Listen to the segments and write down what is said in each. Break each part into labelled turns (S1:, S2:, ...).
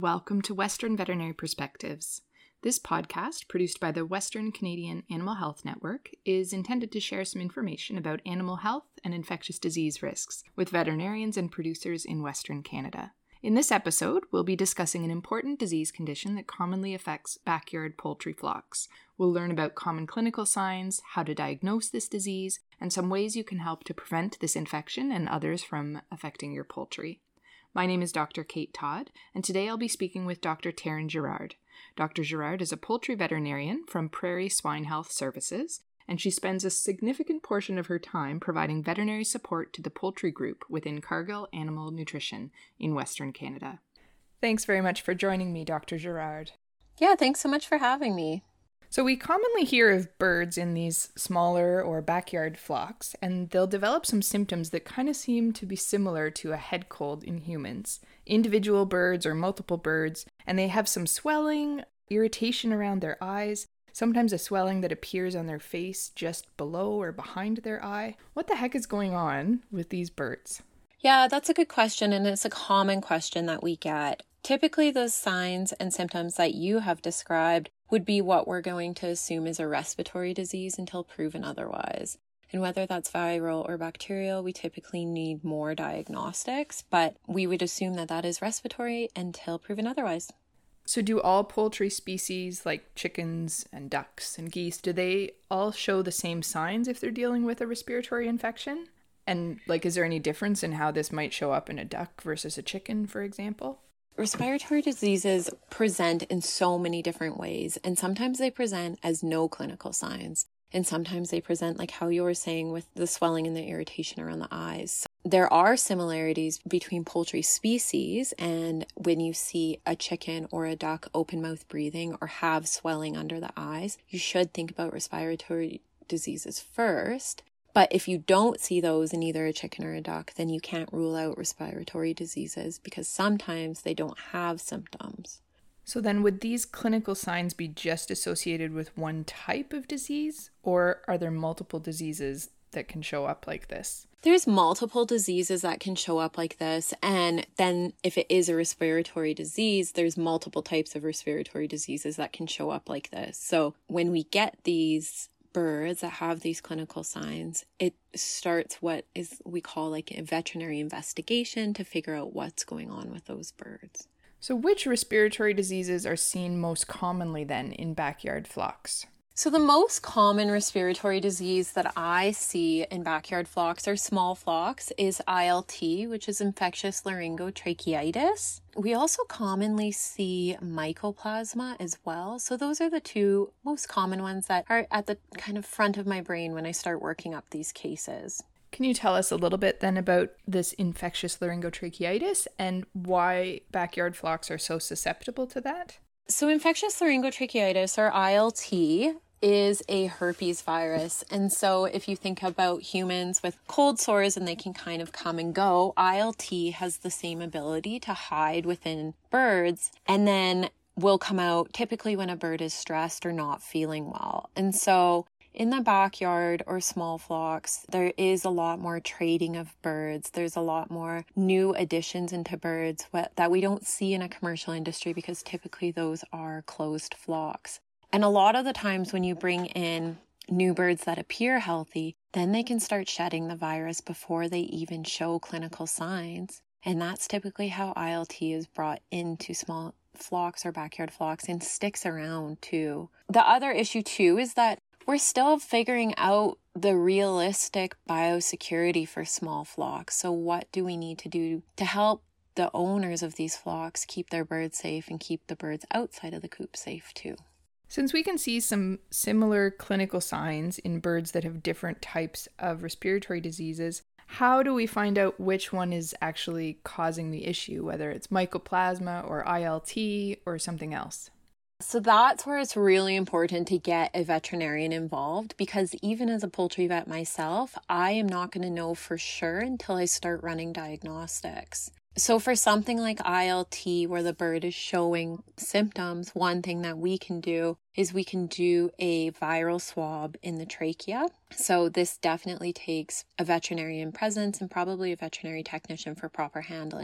S1: Welcome to Western Veterinary Perspectives. This podcast, produced by the Western Canadian Animal Health Network, is intended to share some information about animal health and infectious disease risks with veterinarians and producers in Western Canada. In this episode, we'll be discussing an important disease condition that commonly affects backyard poultry flocks. We'll learn about common clinical signs, how to diagnose this disease, and some ways you can help to prevent this infection and others from affecting your poultry. My name is Dr. Kate Todd, and today I'll be speaking with Dr. Taryn Girard. Dr. Girard is a poultry veterinarian from Prairie Swine Health Services, and she spends a significant portion of her time providing veterinary support to the poultry group within Cargill Animal Nutrition in Western Canada. Thanks very much for joining me, Dr. Girard.
S2: Yeah, thanks so much for having me.
S1: So we commonly hear of birds in these smaller or backyard flocks, and they'll develop some symptoms that kind of seem to be similar to a head cold in humans. Individual birds or multiple birds, and they have some swelling, irritation around their eyes, sometimes a swelling that appears on their face just below or behind their eye. What the heck is going on with these birds?
S2: Yeah, that's a good question, and it's a common question that we get. Typically, those signs and symptoms that you have described would be what we're going to assume is a respiratory disease until proven otherwise. And whether that's viral or bacterial, we typically need more diagnostics, but we would assume that that is respiratory until proven otherwise.
S1: So do all poultry species like chickens and ducks and geese, do they all show the same signs if they're dealing with a respiratory infection? And is there any difference in how this might show up in a duck versus a chicken, for example?
S2: Respiratory diseases present in so many different ways, and sometimes they present as no clinical signs, and sometimes they present like how you were saying with the swelling and the irritation around the eyes. There are similarities between poultry species, and when you see a chicken or a duck open mouth breathing or have swelling under the eyes, you should think about respiratory diseases first. But if you don't see those in either a chicken or a duck, then you can't rule out respiratory diseases because sometimes they don't have symptoms.
S1: So then would these clinical signs be just associated with one type of disease, or are there multiple diseases that can show up like this?
S2: There's multiple diseases that can show up like this, and then if it is a respiratory disease, there's multiple types of respiratory diseases that can show up like this. So when we get these birds that have these clinical signs, it starts what is we call a veterinary investigation to figure out what's going on with those birds.
S1: So which respiratory diseases are seen most commonly then in backyard flocks?
S2: So the most common respiratory disease that I see in backyard flocks or small flocks is ILT, which is infectious laryngotracheitis. We also commonly see mycoplasma as well. So those are the two most common ones that are at the kind of front of my brain when I start working up these cases.
S1: Can you tell us a little bit then about this infectious laryngotracheitis and why backyard flocks are so susceptible to that?
S2: So infectious laryngotracheitis, or ILT, is a herpes virus. And so if you think about humans with cold sores and they can kind of come and go, ILT has the same ability to hide within birds and then will come out typically when a bird is stressed or not feeling well. And so in the backyard or small flocks, there is a lot more trading of birds. There's a lot more new additions into birds that we don't see in a commercial industry because typically those are closed flocks. And a lot of the times when you bring in new birds that appear healthy, then they can start shedding the virus before they even show clinical signs. And that's typically how ILT is brought into small flocks or backyard flocks and sticks around too. The other issue too is that we're still figuring out the realistic biosecurity for small flocks. So what do we need to do to help the owners of these flocks keep their birds safe and keep the birds outside of the coop safe too?
S1: Since we can see some similar clinical signs in birds that have different types of respiratory diseases, how do we find out which one is actually causing the issue, whether it's mycoplasma or ILT or something else?
S2: So that's where it's really important to get a veterinarian involved because even as a poultry vet myself, I am not going to know for sure until I start running diagnostics. So for something like ILT where the bird is showing symptoms, one thing that we can do is we can do a viral swab in the trachea. So this definitely takes a veterinarian presence and probably a veterinary technician for proper handling.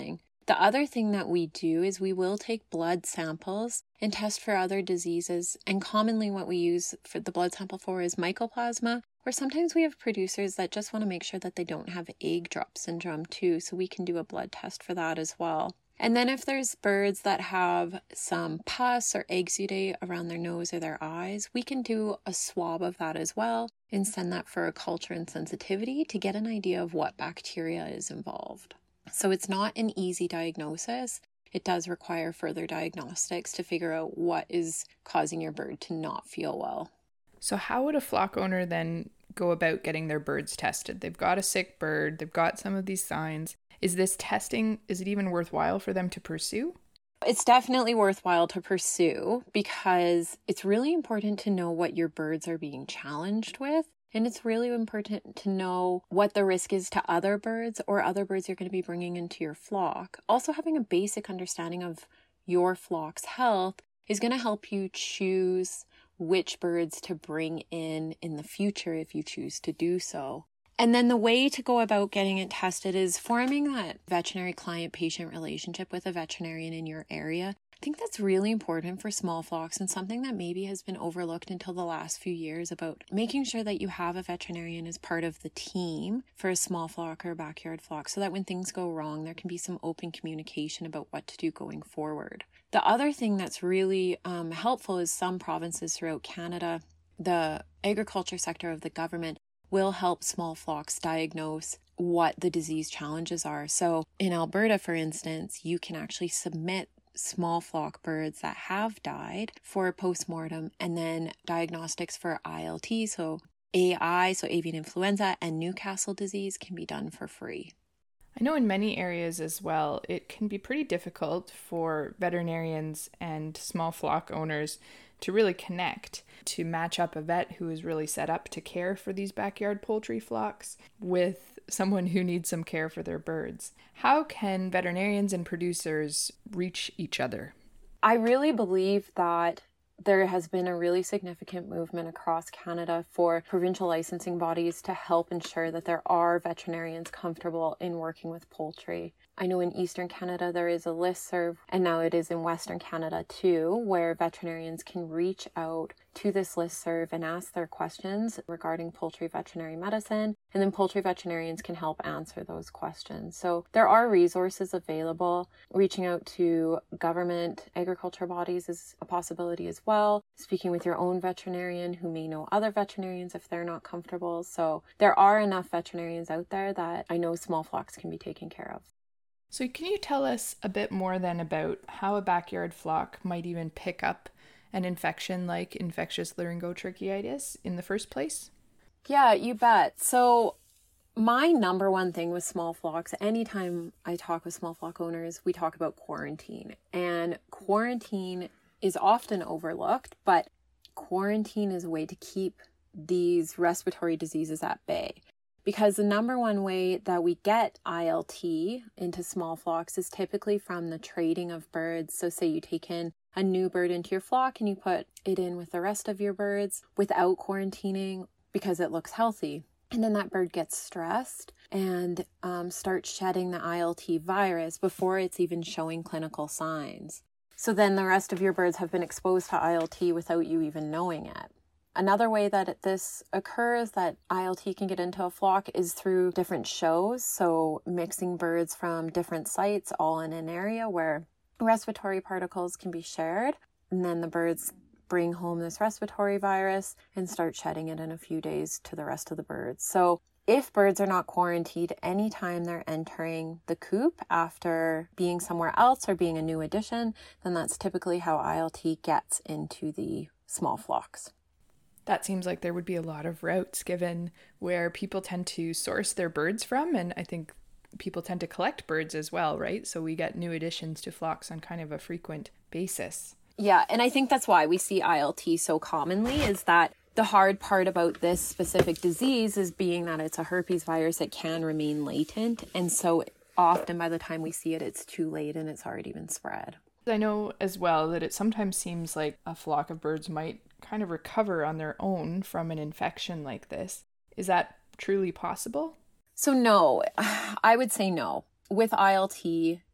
S2: The other thing that we do is we will take blood samples and test for other diseases. And commonly what we use for the blood sample for is mycoplasma, or sometimes we have producers that just want to make sure that they don't have egg drop syndrome too. So we can do a blood test for that as well. And then if there's birds that have some pus or exudate around their nose or their eyes, we can do a swab of that as well and send that for a culture and sensitivity to get an idea of what bacteria is involved. So it's not an easy diagnosis. It does require further diagnostics to figure out what is causing your bird to not feel well.
S1: So how would a flock owner then go about getting their birds tested? They've got a sick bird, they've got some of these signs. Is this testing, is it even worthwhile for them to pursue?
S2: It's definitely worthwhile to pursue because it's really important to know what your birds are being challenged with. And it's really important to know what the risk is to other birds or other birds you're going to be bringing into your flock. Also, having a basic understanding of your flock's health is going to help you choose which birds to bring in the future if you choose to do so. And then the way to go about getting it tested is forming that veterinary client-patient relationship with a veterinarian in your area. I think that's really important for small flocks and something that maybe has been overlooked until the last few years about making sure that you have a veterinarian as part of the team for a small flock or a backyard flock so that when things go wrong, there can be some open communication about what to do going forward. The other thing that's really helpful is some provinces throughout Canada, the agriculture sector of the government will help small flocks diagnose what the disease challenges are. So in Alberta, for instance, you can actually submit small flock birds that have died for a postmortem and then diagnostics for ILT, so AI, so avian influenza, and Newcastle disease can be done for free.
S1: I know in many areas as well, it can be pretty difficult for veterinarians and small flock owners to really connect, to match up a vet who is really set up to care for these backyard poultry flocks with someone who needs some care for their birds. How can veterinarians and producers reach each other?
S2: I really believe that there has been a really significant movement across Canada for provincial licensing bodies to help ensure that there are veterinarians comfortable in working with poultry. I know in Eastern Canada there is a listserv, and now it is in Western Canada too, where veterinarians can reach out to this listserv and ask their questions regarding poultry veterinary medicine, and then poultry veterinarians can help answer those questions. So there are resources available. Reaching out to government agriculture bodies is a possibility as well. Speaking with your own veterinarian who may know other veterinarians if they're not comfortable. So there are enough veterinarians out there that I know small flocks can be taken care of.
S1: So can you tell us a bit more then about how a backyard flock might even pick up an infection like infectious laryngotracheitis in the first place?
S2: Yeah, you bet. So my number one thing with small flocks, anytime I talk with small flock owners, we talk about quarantine. And quarantine is often overlooked, but quarantine is a way to keep these respiratory diseases at bay. Because the number one way that we get ILT into small flocks is typically from the trading of birds. So say you take in a new bird into your flock and you put it in with the rest of your birds without quarantining because it looks healthy. And then that bird gets stressed and starts shedding the ILT virus before it's even showing clinical signs. So then the rest of your birds have been exposed to ILT without you even knowing it. Another way that this occurs, that ILT can get into a flock, is through different shows. So mixing birds from different sites all in an area where respiratory particles can be shared. And then the birds bring home this respiratory virus and start shedding it in a few days to the rest of the birds. So if birds are not quarantined anytime they're entering the coop after being somewhere else or being a new addition, then that's typically how ILT gets into the small flocks.
S1: That seems like there would be a lot of routes given where people tend to source their birds from, and I think people tend to collect birds as well, right? So we get new additions to flocks on kind of a frequent basis.
S2: Yeah, and I think that's why we see ILT so commonly, is that the hard part about this specific disease is being that it's a herpes virus, it can remain latent, and so often by the time we see it, it's too late and it's already been spread.
S1: I know as well that it sometimes seems like a flock of birds might kind of recover on their own from an infection like this. Is that truly possible?
S2: So no, I would say no. With ILT,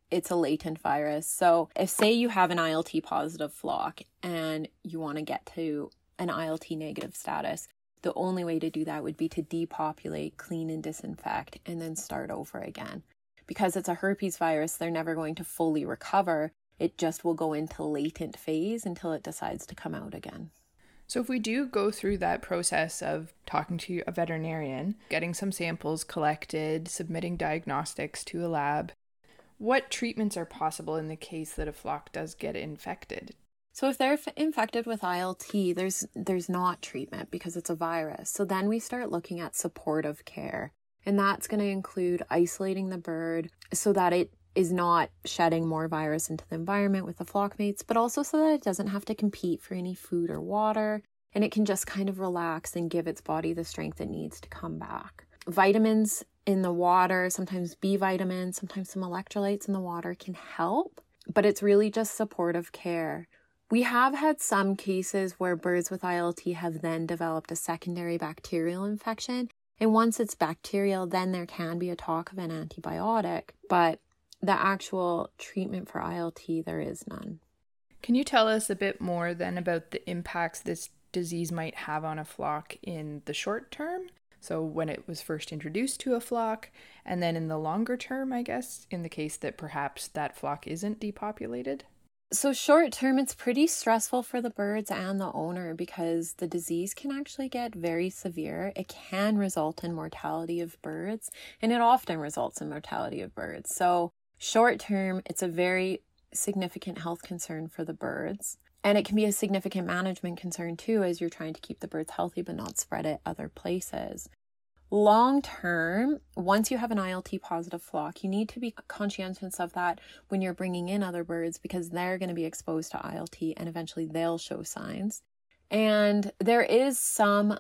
S2: it's a latent virus. So if, say, you have an ILT positive flock and you want to get to an ILT negative status, the only way to do that would be to depopulate, clean and disinfect, and then start over again. Because it's a herpes virus, they're never going to fully recover. It just will go into latent phase until it decides to come out again.
S1: So if we do go through that process of talking to a veterinarian, getting some samples collected, submitting diagnostics to a lab, what treatments are possible in the case that a flock does get infected?
S2: So if they're infected with ILT, there's not treatment because it's a virus. So then we start looking at supportive care. And that's going to include isolating the bird so that it is not shedding more virus into the environment with the flock mates, but also so that it doesn't have to compete for any food or water, and it can just kind of relax and give its body the strength it needs to come back. Vitamins in the water, sometimes B vitamins, sometimes some electrolytes in the water can help, but it's really just supportive care. We have had some cases where birds with ILT have then developed a secondary bacterial infection. And once it's bacterial, then there can be a talk of an antibiotic, but the actual treatment for ILT, there is none.
S1: Can you tell us a bit more then about the impacts this disease might have on a flock in the short term? So when it was first introduced to a flock, and then in the longer term, I guess, in the case that perhaps that flock isn't depopulated?
S2: So short term, it's pretty stressful for the birds and the owner because the disease can actually get very severe. It can result in mortality of birds, and it often results in mortality of birds. So short term, it's a very significant health concern for the birds. And it can be a significant management concern too, as you're trying to keep the birds healthy but not spread it other places. Long term, once you have an ILT positive flock, you need to be conscientious of that when you're bringing in other birds because they're going to be exposed to ILT and eventually they'll show signs. And there is some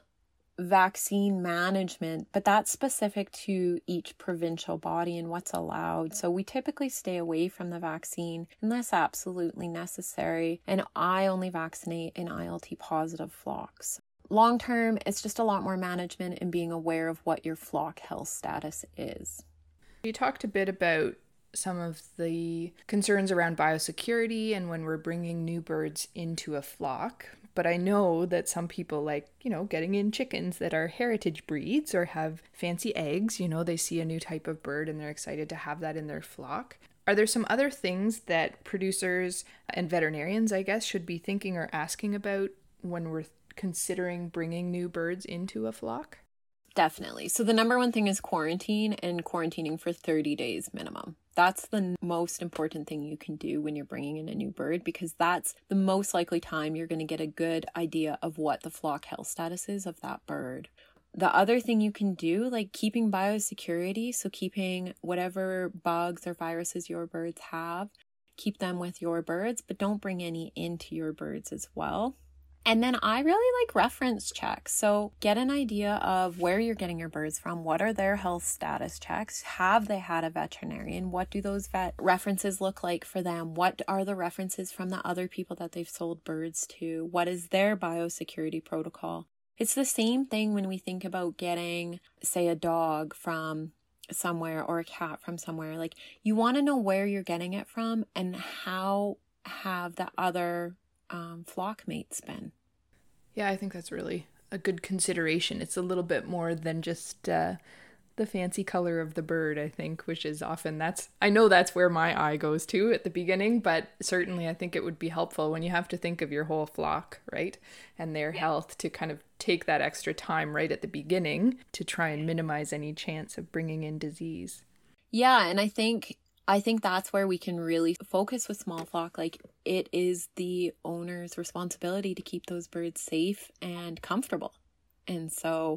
S2: vaccine management, but that's specific to each provincial body and what's allowed. So we typically stay away from the vaccine unless absolutely necessary. And I only vaccinate in ILT positive flocks. Long term, it's just a lot more management and being aware of what your flock health status is.
S1: You talked a bit about some of the concerns around biosecurity and when we're bringing new birds into a flock. But I know that some people like, getting in chickens that are heritage breeds or have fancy eggs. They see a new type of bird and they're excited to have that in their flock. Are there some other things that producers and veterinarians, I guess, should be thinking or asking about when we're considering bringing new birds into a flock?
S2: Definitely. So the number one thing is quarantine and quarantining for 30 days minimum. That's the most important thing you can do when you're bringing in a new bird because that's the most likely time you're going to get a good idea of what the flock health status is of that bird. The other thing you can do, like keeping biosecurity, so keeping whatever bugs or viruses your birds have, keep them with your birds, but don't bring any into your birds as well. And then I really like reference checks. So get an idea of where you're getting your birds from. What are their health status checks? Have they had a veterinarian? What do those vet references look like for them? What are the references from the other people that they've sold birds to? What is their biosecurity protocol? It's the same thing when we think about getting, say, a dog from somewhere or a cat from somewhere. Like, you want to know where you're getting it from and how have the other flock mates been.
S1: Yeah, I think that's really a good consideration. It's a little bit more than just the fancy color of the bird, I think, which is often I know that's where my eye goes to at the beginning, but certainly I think it would be helpful when you have to think of your whole flock, right? And their health to kind of take that extra time right at the beginning to try and minimize any chance of bringing in disease.
S2: Yeah, and I think that's where we can really focus with small flock. Like, it is the owner's responsibility to keep those birds safe and comfortable. And so,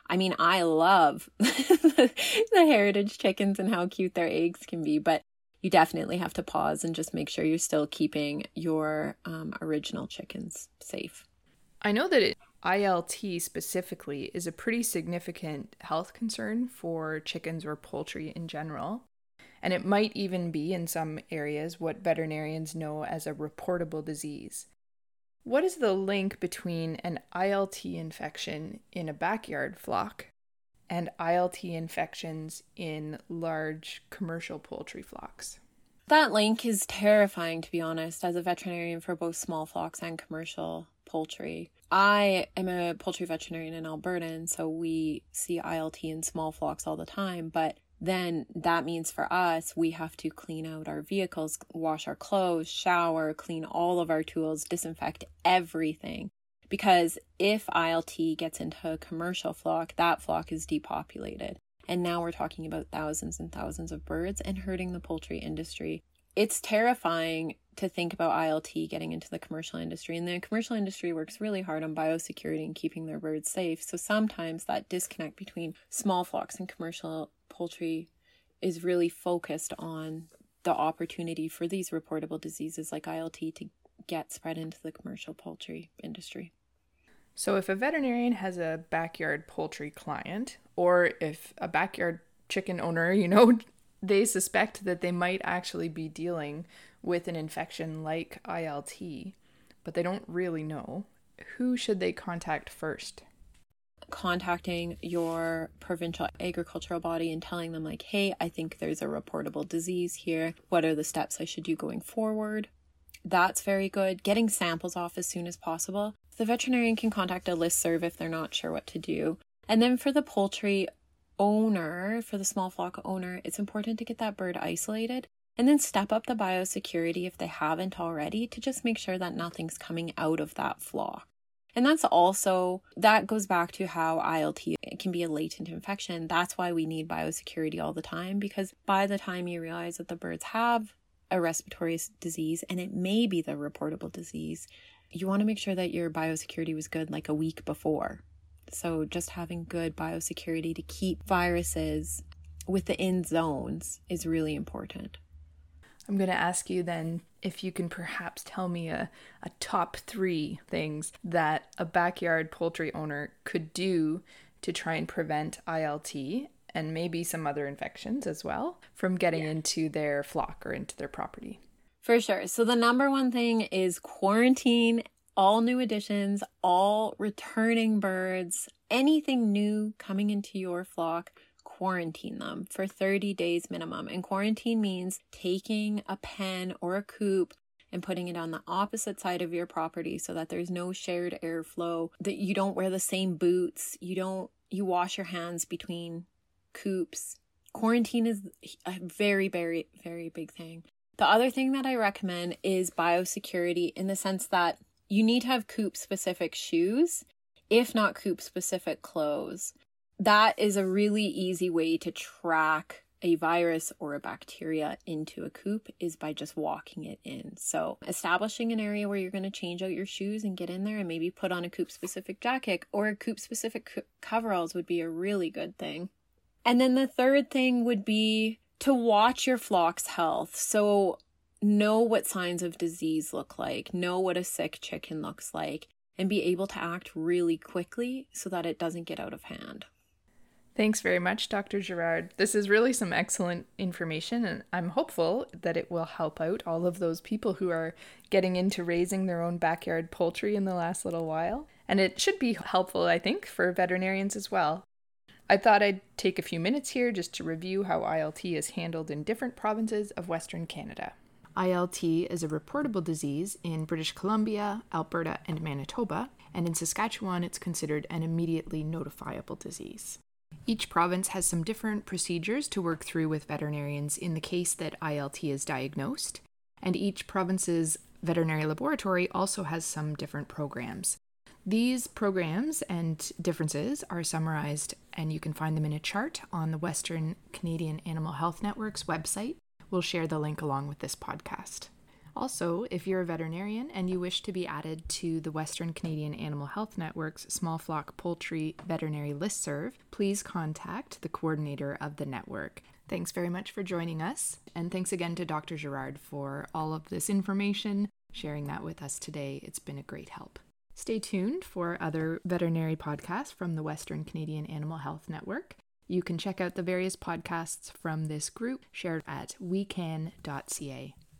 S2: I love the heritage chickens and how cute their eggs can be, but you definitely have to pause and just make sure you're still keeping your original chickens safe.
S1: I know that ILT specifically is a pretty significant health concern for chickens or poultry in general. And it might even be, in some areas, what veterinarians know as a reportable disease. What is the link between an ILT infection in a backyard flock and ILT infections in large commercial poultry flocks?
S2: That link is terrifying, to be honest, as a veterinarian for both small flocks and commercial poultry. I am a poultry veterinarian in Alberta, and so we see ILT in small flocks all the time, but then that means for us, we have to clean out our vehicles, wash our clothes, shower, clean all of our tools, disinfect everything. Because if ILT gets into a commercial flock, that flock is depopulated. And now we're talking about thousands and thousands of birds and hurting the poultry industry. It's terrifying to think about ILT getting into the commercial industry. And the commercial industry works really hard on biosecurity and keeping their birds safe. So sometimes that disconnect between small flocks and commercial poultry is really focused on the opportunity for these reportable diseases like ILT to get spread into the commercial poultry industry.
S1: So if a veterinarian has a backyard poultry client, or if a backyard chicken owner, they suspect that they might actually be dealing with an infection like ILT, but they don't really know, who should they contact first?
S2: Contacting your provincial agricultural body and telling them like, hey, I think there's a reportable disease here. What are the steps I should do going forward? That's very good. Getting samples off as soon as possible. The veterinarian can contact a listserv if they're not sure what to do. And then for the poultry owner, for the small flock owner, it's important to get that bird isolated and then step up the biosecurity if they haven't already to just make sure that nothing's coming out of that flock. And that goes back to how ILT can be a latent infection. That's why we need biosecurity all the time, because by the time you realize that the birds have a respiratory disease, and it may be the reportable disease, you want to make sure that your biosecurity was good like a week before. So just having good biosecurity to keep viruses within zones is really important.
S1: I'm going to ask you then if you can perhaps tell me a top 3 things that a backyard poultry owner could do to try and prevent ILT and maybe some other infections as well from getting into their flock or into their property.
S2: For sure. So the number one thing is quarantine all new additions, all returning birds, anything new coming into your flock. Quarantine them for 30 days minimum. And quarantine means taking a pen or a coop and putting it on the opposite side of your property so that there's no shared airflow, that you don't wear the same boots, you wash your hands between coops. Quarantine is a very, very, very big thing. The other thing that I recommend is biosecurity, in the sense that you need to have coop specific shoes, if not coop specific clothes. That is a really easy way to track a virus or a bacteria into a coop, is by just walking it in. So establishing an area where you're going to change out your shoes and get in there and maybe put on a coop specific jacket or a coop specific coveralls would be a really good thing. And then the third thing would be to watch your flock's health. So know what signs of disease look like, know what a sick chicken looks like, and be able to act really quickly so that it doesn't get out of hand.
S1: Thanks very much, Dr. Girard. This is really some excellent information, and I'm hopeful that it will help out all of those people who are getting into raising their own backyard poultry in the last little while. And it should be helpful, I think, for veterinarians as well. I thought I'd take a few minutes here just to review how ILT is handled in different provinces of Western Canada. ILT is a reportable disease in British Columbia, Alberta, and Manitoba, and in Saskatchewan it's considered an immediately notifiable disease. Each province has some different procedures to work through with veterinarians in the case that ILT is diagnosed, and each province's veterinary laboratory also has some different programs. These programs and differences are summarized, and you can find them in a chart on the Western Canadian Animal Health Network's website. We'll share the link along with this podcast. Also, if you're a veterinarian and you wish to be added to the Western Canadian Animal Health Network's Small Flock Poultry Veterinary Listserv, please contact the coordinator of the network. Thanks very much for joining us, and thanks again to Dr. Girard for all of this information, sharing that with us today. It's been a great help. Stay tuned for other veterinary podcasts from the Western Canadian Animal Health Network. You can check out the various podcasts from this group shared at wecan.ca.